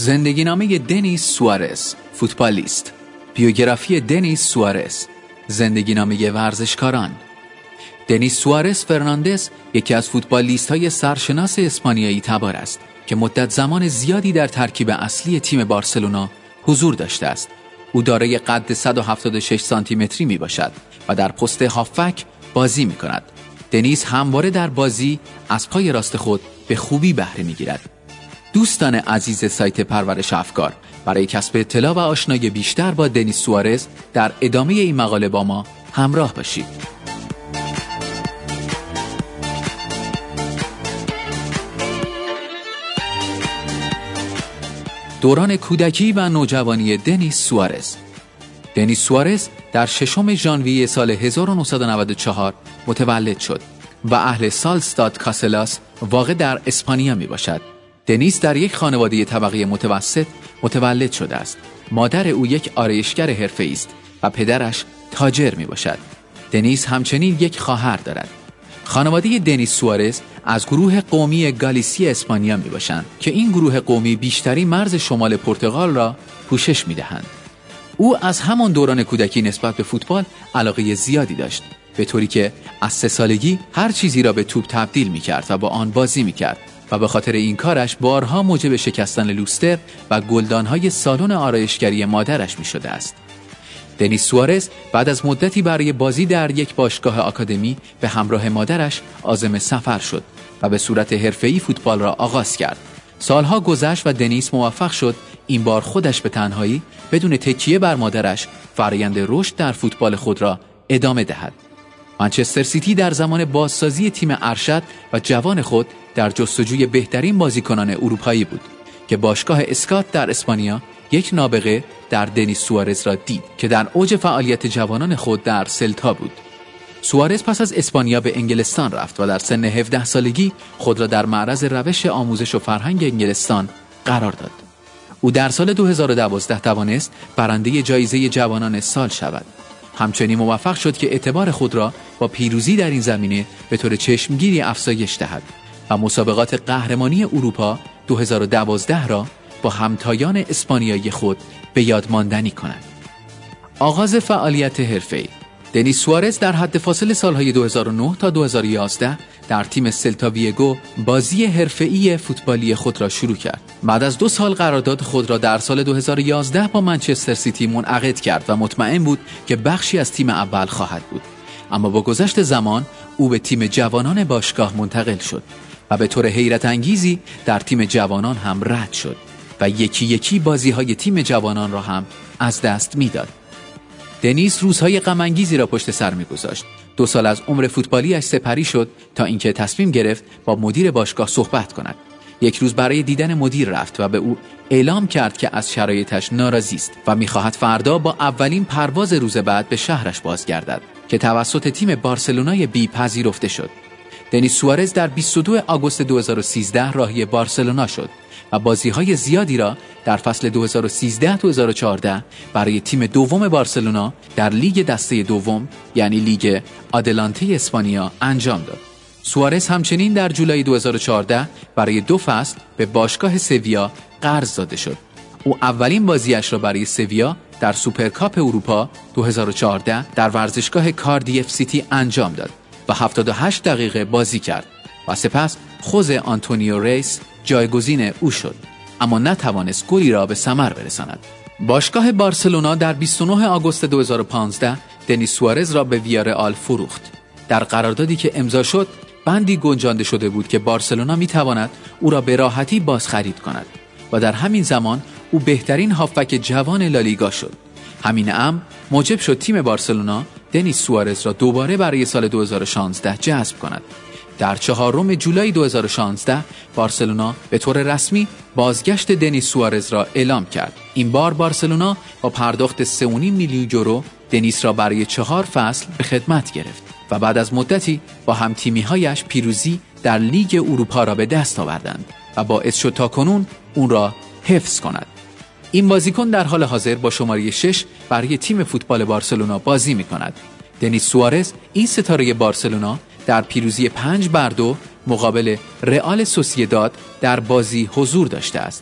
زندگی نامه دنیس سوارز، فوتبالیست. بیوگرافی دنیس سوارز، زندگی نامه ورزشکاران. دنیس سوارز فرناندز یکی از فوتبالیست‌های سرشناس اسپانیایی تبار است که مدت زمان زیادی در ترکیب اصلی تیم بارسلونا حضور داشته است. او دارای قد 176 سانتی متری می باشد و در پست هافک بازی می کند. دنیس همواره در بازی از پای راست خود به خوبی بهره می گیرد. دوستان عزیز سایت پرورش افکار، برای کسب اطلاع و آشنایی بیشتر با دنیس سوارز در ادامه این مقاله با ما همراه باشید. دوران کودکی و نوجوانی دنیس سوارز. دنیس سوارز در 6 ژانویه سال 1994 متولد شد و اهل سالستاد کاسلاس واقع در اسپانیا می باشد. دنیس در یک خانواده طبقه متوسط متولد شده است. مادر او یک آرایشگر حرفه‌ای است و پدرش تاجر می باشد. دنیس همچنین یک خواهر دارد. خانواده دنیس سوارز از گروه قومی گالیسی اسپانیا می باشند که این گروه قومی بیشترین مرز شمال پرتغال را پوشش می دهند. او از همان دوران کودکی نسبت به فوتبال علاقه زیادی داشت، به طوری که از 3 سالگی هر چیزی را به توپ تبدیل می کرد و با آن بازی می کرد و به خاطر این کارش بارها موجب شکستن لوستر و گلدانهای سالن آرایشگری مادرش می شده است. دنیس سوارز بعد از مدتی برای بازی در یک باشگاه آکادمی به همراه مادرش عازم سفر شد و به صورت حرفه‌ای فوتبال را آغاز کرد. سالها گذشت و دنیس موفق شد این بار خودش به تنهایی بدون تکیه بر مادرش فرآیند رشد در فوتبال خود را ادامه دهد. منچستر سیتی در زمان بازسازی تیم ارشد و جوان خود در جستجوی بهترین بازیکنان اروپایی بود که باشگاه اسکات در اسپانیا یک نابغه در دنیس سوارز را دید که در اوج فعالیت جوانان خود در سلتا بود. سوارز پس از اسپانیا به انگلستان رفت و در سن 17 سالگی خود را در معرض روش آموزش و فرهنگ انگلستان قرار داد. او در سال 2012 توانست برنده جایزه جوانان سال شود. همچنین موفق شد که اعتبار خود را با پیروزی در این زمینه به طور چشمگیری افزایش دهد و مسابقات قهرمانی اروپا 2012 را با همتایان اسپانیایی خود به یاد ماندنی کند. آغاز فعالیت حرفه‌ای. دنیس سوارز در حد فاصل سالهای 2009 تا 2011 در تیم سلتا ویگو بازی حرفه‌ای فوتبالی خود را شروع کرد. بعد از 2 سال قرارداد خود را در سال 2011 با منچستر سیتی منعقد کرد و مطمئن بود که بخشی از تیم اول خواهد بود. اما با گذشت زمان او به تیم جوانان باشگاه منتقل شد و به طور حیرت انگیزی در تیم جوانان هم رد شد و یکی یکی بازی‌های تیم جوانان را هم از دست می‌داد. دنیس روزهای غم انگیزی را پشت سر می‌گذاشت. 2 سال از عمر فوتبالیش سپری شد تا اینکه تصمیم گرفت با مدیر باشگاه صحبت کند. یک روز برای دیدن مدیر رفت و به او اعلام کرد که از شرایطش ناراضی است و می‌خواهد فردا با اولین پرواز روز بعد به شهرش بازگردد که توسط تیم بارسلونای بی پذیرفته شد. دنیس سوارز در 22 آگوست 2013 راهی بارسلونا شد و بازی‌های زیادی را در فصل 2013-2014 برای تیم دوم بارسلونا در لیگ دسته دوم یعنی لیگ آدلانته اسپانیا انجام داد. سوارز همچنین در جولای 2014 برای 2 فصل به باشگاه سویا قرض داده شد. او اولین بازیش را برای سویا در سوپرکاپ اروپا 2014 در ورزشگاه کاردیف سیتی انجام داد و 78 دقیقه بازی کرد و سپس خوزه آنتونیو ریس جایگزین او شد، اما نتوانست گلی را به ثمر برساند. باشگاه بارسلونا در 29 آگوست 2015 دنیس سوارز را به ویارئال فروخت. در قراردادی که امضا شد بندی گنجانده شده بود که بارسلونا میتواند او را به راحتی بازخرید کند و در همین زمان او بهترین هافبک جوان لالیگا شد. همین امر موجب شد تیم بارسلونا دنیس سوارز را دوباره برای سال 2016 جذب کند. در 4 جولای 2016 بارسلونا به طور رسمی بازگشت دنیس سوارز را اعلام کرد. این بار بارسلونا با پرداخت 3.5 میلیون یورو دنیس را برای 4 فصل به خدمت گرفت و بعد از مدتی با همتیمی‌هایش پیروزی در لیگ اروپا را به دست آوردند و باعث شد تاکنون اون را حفظ کند. این بازیکن در حال حاضر با شماره 6 برای تیم فوتبال بارسلونا بازی می‌کند. دنیس سوارز این ستاره بارسلونا در پیروزی 5-2 مقابل رئال سوسییداد در بازی حضور داشته است.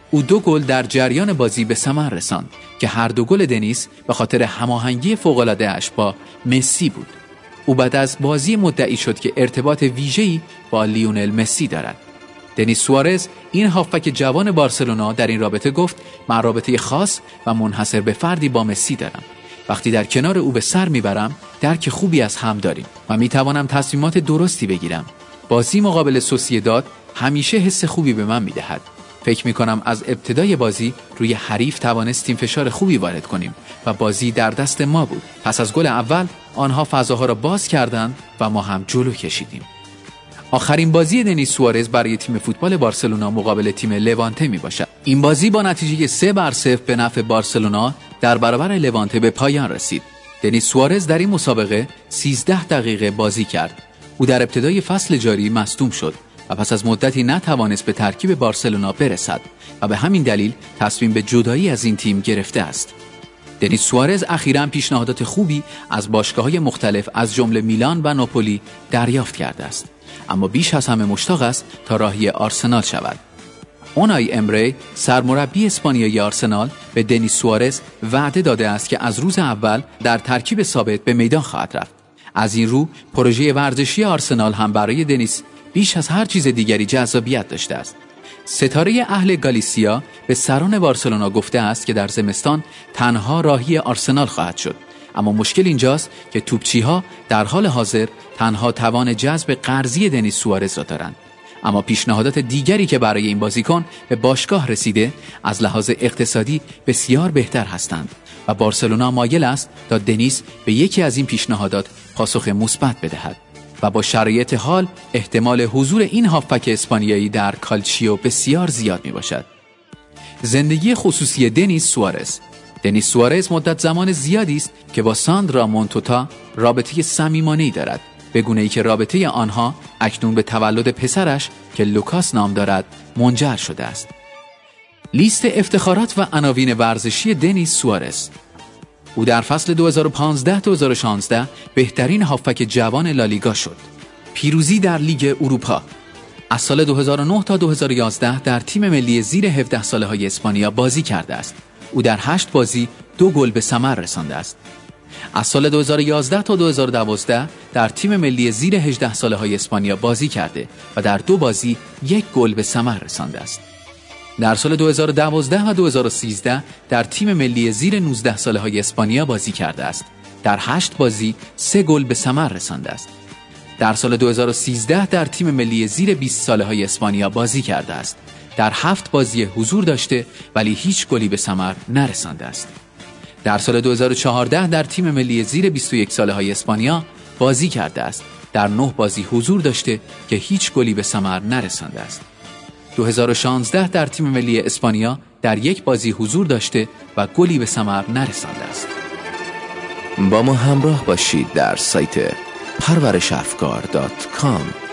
او 2 گل در جریان بازی به ثمر رساند که هر 2 گل دنیس به خاطر هماهنگی فوق‌العاده‌اش با مسی بود. او بعد از بازی مدعی شد که ارتباط ویژه‌ای با لیونل مسی دارد. دنیس سوارز، این هافبک جوان بارسلونا، در این رابطه گفت: من رابطه خاص و منحصر به فردی با مسی دارم. وقتی در کنار او به سر میبرم درک خوبی از هم داریم و میتوانم تصمیمات درستی بگیرم. بازی مقابل سوسییداد همیشه حس خوبی به من میدهد. فکر میکنم از ابتدای بازی روی حریف توانستیم فشار خوبی وارد کنیم و بازی در دست ما بود. پس از گل اول آنها فضاها را باز کردند و ما هم جلو کشیدیم. آخرین بازی دنیس سوارز برای تیم فوتبال بارسلونا مقابل تیم لوانته می باشد. این بازی با نتیجه 3-0 به نفع بارسلونا در برابر لوانته به پایان رسید. دنیس سوارز در این مسابقه 13 دقیقه بازی کرد. او در ابتدای فصل جاری مصدوم شد و پس از مدتی نتوانست به ترکیب بارسلونا برسد و به همین دلیل تصمیم به جدایی از این تیم گرفته است. دنیس سوارز اخیراً پیشنهادات خوبی از باشگاه‌های مختلف از جمله میلان و ناپولی دریافت کرده است، اما بیش از همه مشتاق است تا راهی آرسنال شود. اونای امری، سرمربی اسپانیایی آرسنال، به دنیس سوارز وعده داده است که از روز اول در ترکیب ثابت به میدان خواهد رفت. از این رو پروژه ورزشی آرسنال هم برای دنیس بیش از هر چیز دیگری جذابیت داشته است. ستاره اهل گالیسیا به سران بارسلونا گفته است که در زمستان تنها راهی آرسنال خواهد شد، اما مشکل اینجاست که توپچی‌ها در حال حاضر تنها توان جذب قرضی دنیس سوارز را دارند. اما پیشنهادات دیگری که برای این بازیکن به باشگاه رسیده از لحاظ اقتصادی بسیار بهتر هستند و بارسلونا مایل است تا دنیس به یکی از این پیشنهادات پاسخ مثبت بدهد و با شرایط حال احتمال حضور این هافبک اسپانیایی در کالچیو بسیار زیاد می باشد. زندگی خصوصی دنیس سوارز. دنیس سوارز مدت زمان زیادی است که با ساندرا مونتوتا رابطه صمیمانه‌ای دارد، به گونه‌ای که رابطه آنها اکنون به تولد پسرش که لوکاس نام دارد منجر شده است. لیست افتخارات و عناوین ورزشی دنیس سوارز. او در فصل 2015-2016 بهترین هافبک جوان لالیگا شد. پیروزی در لیگ اروپا. از سال 2009 تا 2011 در تیم ملی زیر 17 ساله‌های اسپانیا بازی کرده است. او در 8 بازی 2 گل به ثمر رسانده است. از سال 2011 تا 2012 در تیم ملی زیر 18 ساله‌های اسپانیا بازی کرده و در 2 بازی 1 گل به ثمر رسانده است. در سال 2012 و 2013 در تیم ملی زیر 19 ساله‌های اسپانیا بازی کرده است. در 8 بازی 3 گل به ثمر رسانده است. در سال 2013 در تیم ملی زیر 20 ساله‌های اسپانیا بازی کرده است. در 7 بازی حضور داشته ولی هیچ گلی به ثمر نرسانده است. در سال 2014 در تیم ملی زیر 21 ساله‌های اسپانیا بازی کرده است. در 9 بازی حضور داشته که هیچ گلی به ثمر نرسانده است. 2016 در تیم ملی اسپانیا در 1 بازی حضور داشته و گلی به ثمر نرسانده است. با ما همراه باشید در سایت parvarishafkar.com.